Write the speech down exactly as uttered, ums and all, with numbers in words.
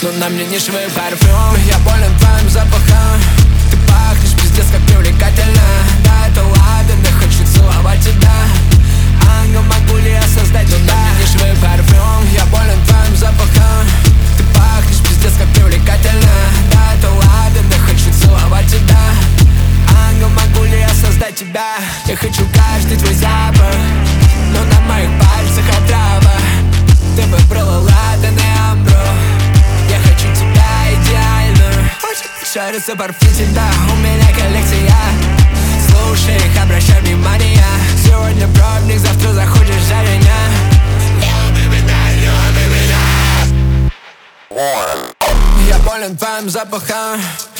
но на мне нишевый парфюм. Я болен твоим запахом. Ты пахнешь пиздец как привлекательно. Да, это ладно, хочу целовать тебя. Ангел, могу ли я создать, но на мне нишевый парфюм. Я болен твоим запахом. Ты пахнешь пиздец как привлекательно. Да, это ладно, хочу целовать тебя. Ангел, могу ли я создать тебя? Я хочу каждый твой запах, но на моих пальцах отрава. Ты выбрала ладан и амбро. Я хочу тебя идеальную. Очень шарится парфюм всегда. У меня коллекция. Слушай их, обращай внимание. Сегодня пробник, завтра заходишь за меня. Люби меня, люби меня. Я болен твоим запахом.